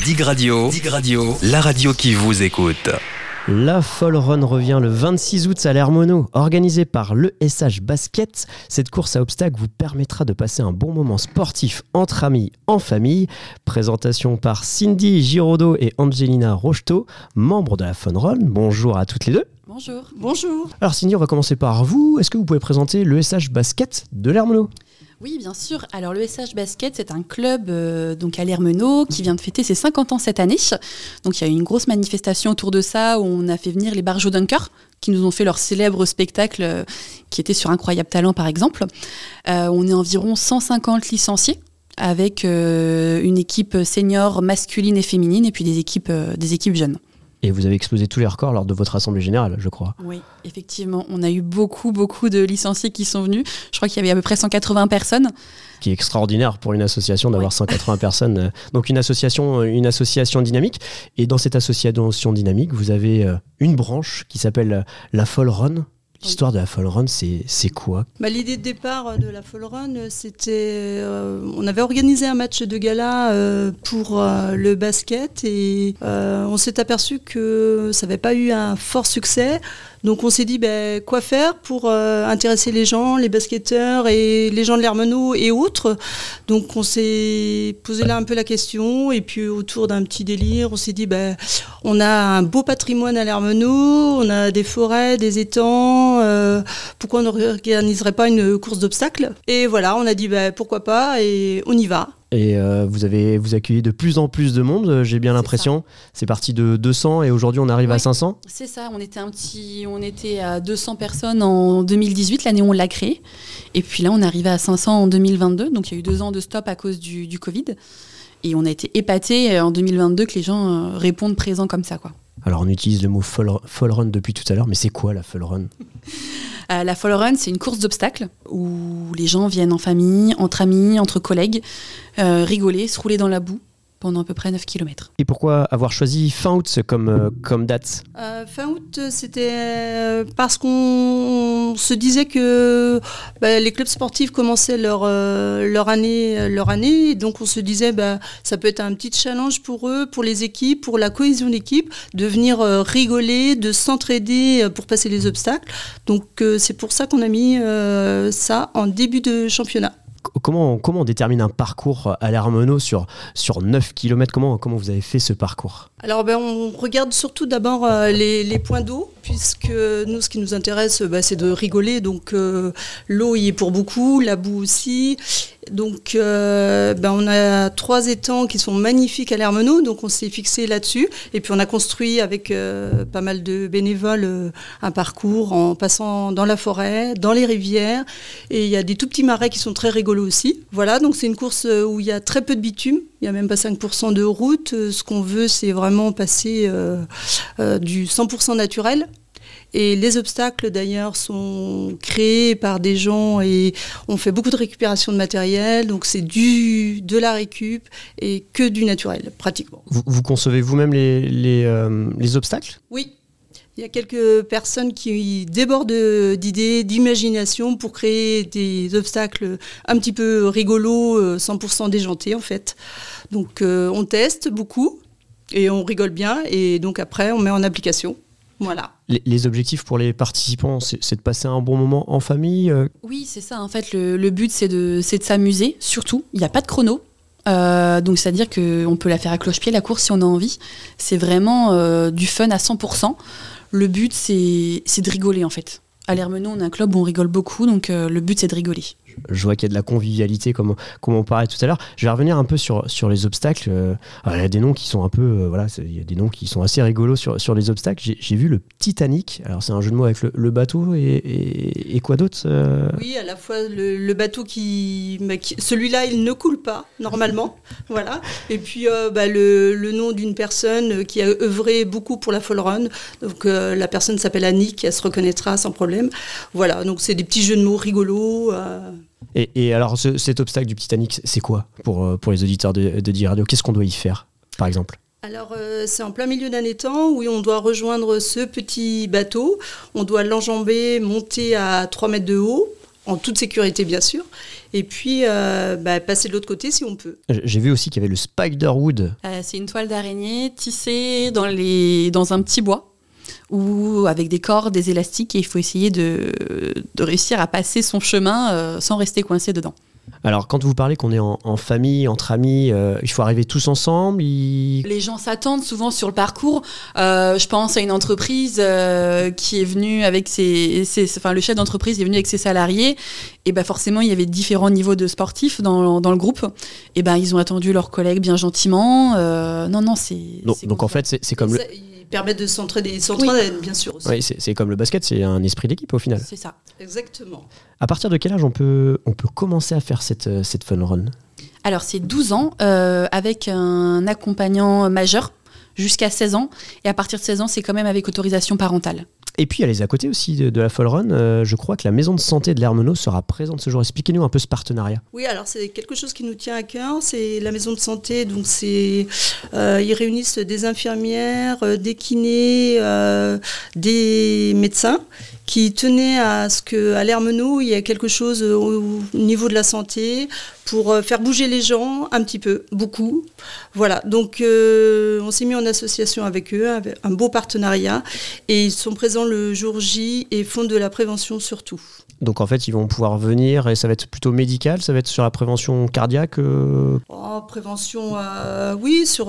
Dig Radio, la radio qui vous écoute. La Fall Run revient le 26 août à l'Hermono. Organisée par l'ESH Basket, cette course à obstacles vous permettra de passer un bon moment sportif entre amis, en famille. Présentation par Cindy Giraudot et Angelina Rocheteau, membres de la Fall Run. Bonjour à toutes les deux. Bonjour. Bonjour. Alors Cindy, on va commencer par vous. Est-ce que vous pouvez présenter l'ESH Basket de l'Hermono ? Oui, bien sûr. Alors, le SH Basket, c'est un club donc à l'Hermenot qui vient de fêter ses 50 ans cette année. Donc, il y a eu une grosse manifestation autour de ça où on a fait venir les Barjots Dunkers qui nous ont fait leur célèbre spectacle qui était sur Incroyable Talent, par exemple. On est environ 150 licenciés avec une équipe senior masculine et féminine et puis des équipes jeunes. Et vous avez explosé tous les records lors de votre assemblée générale, je crois. Oui, effectivement. On a eu beaucoup de licenciés qui sont venus. Je crois qu'il y avait à peu près 180 personnes. Qui est extraordinaire pour une association d'avoir 180 personnes. Donc une association dynamique. Et dans cette association dynamique, vous avez une branche qui s'appelle la Fall Run. L'histoire de la Fall Run, c'est quoi ? L'idée de départ de la Fall Run, c'était... on avait organisé un match de gala pour le basket et on s'est aperçu que ça n'avait pas eu un fort succès. Donc on s'est dit quoi faire pour intéresser les gens, les basketteurs et les gens de l'Hermenot et autres. Donc on s'est posé là un peu la question et puis autour d'un petit délire, on s'est dit on a un beau patrimoine à l'Hermenot, on a des forêts, des étangs, pourquoi on n'organiserait pas une course d'obstacles ? Et voilà, on a dit pourquoi pas et on y va. Et vous accueillez de plus en plus de monde, j'ai bien l'impression. C'est parti de 200 et aujourd'hui on arrive à 500 ? C'est ça, on était à 200 personnes en 2018, l'année où on l'a créé. Et puis là, on est arrivé à 500 en 2022. Donc il y a eu 2 ans de stop à cause du Covid. Et on a été épatés en 2022 que les gens répondent présents comme ça, quoi. Alors on utilise le mot Fall Run depuis tout à l'heure, mais c'est quoi la Fall Run ? La Fall Run, c'est une course d'obstacles où les gens viennent en famille, entre amis, entre collègues, rigoler, se rouler dans la boue pendant à peu près 9 km. Et pourquoi avoir choisi fin août comme date ? Fin août, c'était parce qu'on se disait que les clubs sportifs commençaient leur année. Donc on se disait ça peut être un petit challenge pour eux, pour les équipes, pour la cohésion d'équipe, de venir rigoler, de s'entraider pour passer les obstacles. Donc c'est pour ça qu'on a mis ça en début de championnat. Comment on détermine un parcours à l'Hermenot sur 9 km ? Comment vous avez fait ce parcours ? Alors on regarde surtout d'abord les points d'eau, puisque nous ce qui nous intéresse c'est de rigoler, donc l'eau y est pour beaucoup, la boue aussi. Donc on a 3 étangs qui sont magnifiques à l'Hermenot, donc on s'est fixé là-dessus et puis on a construit avec pas mal de bénévoles un parcours en passant dans la forêt, dans les rivières, et il y a des tout petits marais qui sont très rigolos aussi. Voilà, donc c'est une course où il y a très peu de bitume, il n'y a même pas 5% de route. Ce qu'on veut, c'est vraiment passer du 100% naturel. Et les obstacles, d'ailleurs, sont créés par des gens et on fait beaucoup de récupération de matériel. Donc, c'est de la récup et que du naturel, pratiquement. Vous concevez vous-même les obstacles ? Oui. Il y a quelques personnes qui débordent d'idées, d'imagination pour créer des obstacles un petit peu rigolos, 100% déjantés, en fait. Donc, on teste beaucoup et on rigole bien. Et donc, après, on met en application. Voilà. Les objectifs pour les participants, c'est de passer un bon moment en famille ? Oui, c'est ça. En fait, le but, c'est de s'amuser, surtout. Il n'y a pas de chrono. Donc, c'est-à-dire qu'on peut la faire à cloche-pied, la course, si on a envie. C'est vraiment du fun à 100%. Le but, c'est de rigoler, en fait. À l'Hermenot, on a un club où on rigole beaucoup, donc le but, c'est de rigoler. Je vois qu'il y a de la convivialité, comme on parlait tout à l'heure. Je vais revenir un peu sur les obstacles. Il y a des noms qui sont un peu... il y a des noms qui sont assez rigolos sur les obstacles. J'ai vu le Titanic. Alors, c'est un jeu de mots avec le bateau et quoi d'autre Oui, à la fois le bateau celui-là, il ne coule pas, normalement. Voilà. Et puis, le nom d'une personne qui a œuvré beaucoup pour la Fall Run. Donc, la personne s'appelle Annick, elle se reconnaîtra sans problème. Voilà, donc c'est des petits jeux de mots rigolos. Et alors, cet obstacle du Titanic, c'est quoi pour les auditeurs de Dig Radio ? Qu'est-ce qu'on doit y faire, par exemple ? Alors, c'est en plein milieu d'un étang où on doit rejoindre ce petit bateau. On doit l'enjamber, monter à 3 mètres de haut, en toute sécurité, bien sûr. et puis passer de l'autre côté si on peut. J'ai vu aussi qu'il y avait le Spiderwood. C'est une toile d'araignée tissée dans un petit bois, ou avec des cordes, des élastiques, et il faut essayer de réussir à passer son chemin sans rester coincé dedans. Alors, quand vous parlez qu'on est en famille, entre amis, il faut arriver tous ensemble. Les gens s'attendent souvent sur le parcours. Je pense à une entreprise qui est venue avec le chef d'entreprise est venu avec ses salariés. Et forcément, il y avait différents niveaux de sportifs dans le groupe. Et ils ont attendu leurs collègues bien gentiment. Donc en fait, c'est comme Ils permettent de s'entraider, bien sûr aussi. Oui, c'est comme le basket, c'est un esprit d'équipe au final. C'est ça. Exactement. À partir de quel âge on peut commencer à faire cette fun run ? Alors, c'est 12 ans avec un accompagnant majeur jusqu'à 16 ans. Et à partir de 16 ans, c'est quand même avec autorisation parentale. Et puis, il y a les à côté aussi de la Fall Run. Je crois que la maison de santé de l'Hermenot sera présente ce jour. Expliquez-nous un peu ce partenariat. Oui, alors c'est quelque chose qui nous tient à cœur. C'est la maison de santé. Donc, ils réunissent des infirmières, des kinés, des médecins qui tenaient à ce qu'à l'Hermenot, il y ait quelque chose au niveau de la santé pour faire bouger les gens un petit peu, beaucoup. Voilà, donc on s'est mis en association avec eux, avec un beau partenariat, et ils sont présents le jour J et font de la prévention surtout. Donc en fait, ils vont pouvoir venir et ça va être plutôt médical, ça va être sur la prévention cardiaque Prévention, oui, sur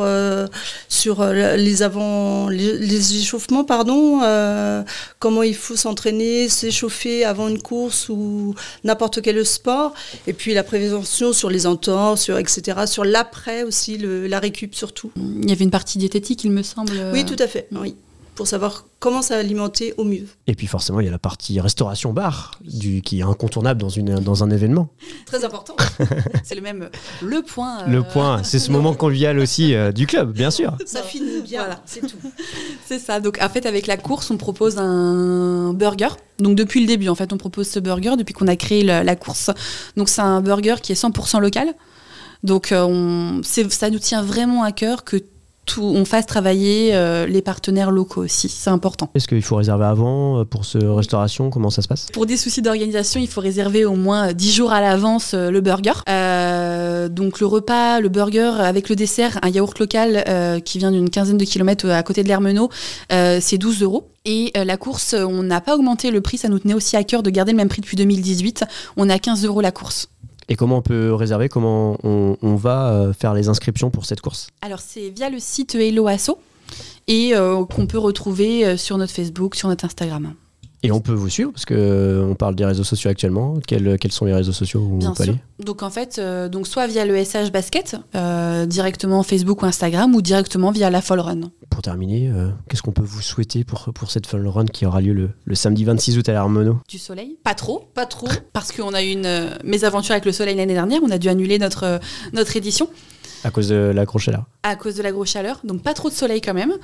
les échauffements, comment il faut s'entraîner, s'échauffer avant une course ou n'importe quel sport. Et puis la prévention sur les entorses, etc., sur l'après aussi, la récup surtout. Il y avait une partie diététique, il me semble. Oui, tout à fait, oui. Pour savoir comment s'alimenter au mieux. Et puis forcément, il y a la partie restauration-bar qui est incontournable dans un événement. Très important. C'est le point. Le point, c'est ce moment convivial aussi du club, bien sûr. Ça finit bien, voilà, c'est tout. C'est ça. Donc en fait, avec la course, on propose un burger. Donc depuis le début, en fait, on propose ce burger depuis qu'on a créé la course. Donc c'est un burger qui est 100% local. Donc ça nous tient vraiment à cœur que on fasse travailler les partenaires locaux aussi, c'est important. Est-ce qu'il faut réserver avant pour cette restauration ? Comment ça se passe ? Pour des soucis d'organisation, il faut réserver au moins 10 jours à l'avance le burger. Donc le repas, le burger avec le dessert, un yaourt local qui vient d'une quinzaine de kilomètres à côté de l'Hermenot, c'est 12 €. Et la course, on n'a pas augmenté le prix, ça nous tenait aussi à cœur de garder le même prix depuis 2018. On est à 15 € la course. Et comment on peut réserver ? Comment on va faire les inscriptions pour cette course ? Alors, c'est via le site Hello Asso et qu'on peut retrouver sur notre Facebook, sur notre Instagram. Et on peut vous suivre parce qu'on parle des réseaux sociaux actuellement. Quels sont les réseaux sociaux où Bien on peut sûr. aller ? Donc en fait, soit via le SH Basket, directement Facebook ou Instagram, ou directement via la Fall Run. Pour terminer, qu'est-ce qu'on peut vous souhaiter pour cette Fall Run qui aura lieu le samedi 26 août à l'Hermenot ? Du soleil ? Pas trop. Parce qu'on a eu une mésaventure avec le soleil l'année dernière, on a dû annuler notre édition. À cause de la grosse chaleur. À cause de la grosse chaleur, donc pas trop de soleil quand même,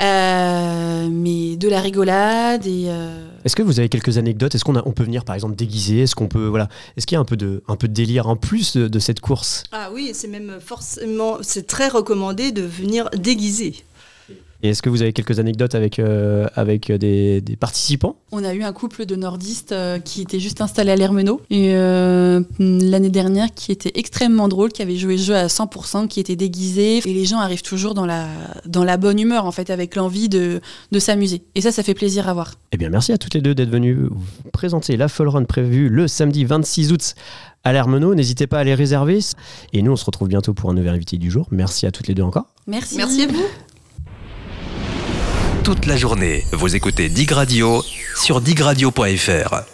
mais de la rigolade et. Est-ce que vous avez quelques anecdotes ? Est-ce qu'on peut venir par exemple déguisé ? Est-ce qu'il y a un peu de délire en plus de cette course ? Ah oui, c'est même forcément, c'est très recommandé de venir déguisé. Et est-ce que vous avez quelques anecdotes avec des participants ? On a eu un couple de nordistes qui était juste installé à l'Hermenot et l'année dernière qui était extrêmement drôle, qui avait joué le jeu à 100%, qui était déguisé. Et les gens arrivent toujours dans la bonne humeur, en fait, avec l'envie de s'amuser. Et ça fait plaisir à voir. Eh bien, merci à toutes les deux d'être venues vous présenter la Fall Run prévue le samedi 26 août à l'Hermenot. N'hésitez pas à les réserver. Et nous, on se retrouve bientôt pour un nouvel invité du jour. Merci à toutes les deux encore. Merci. Merci à vous. Toute la journée, vous écoutez Dig Radio sur digradio.fr.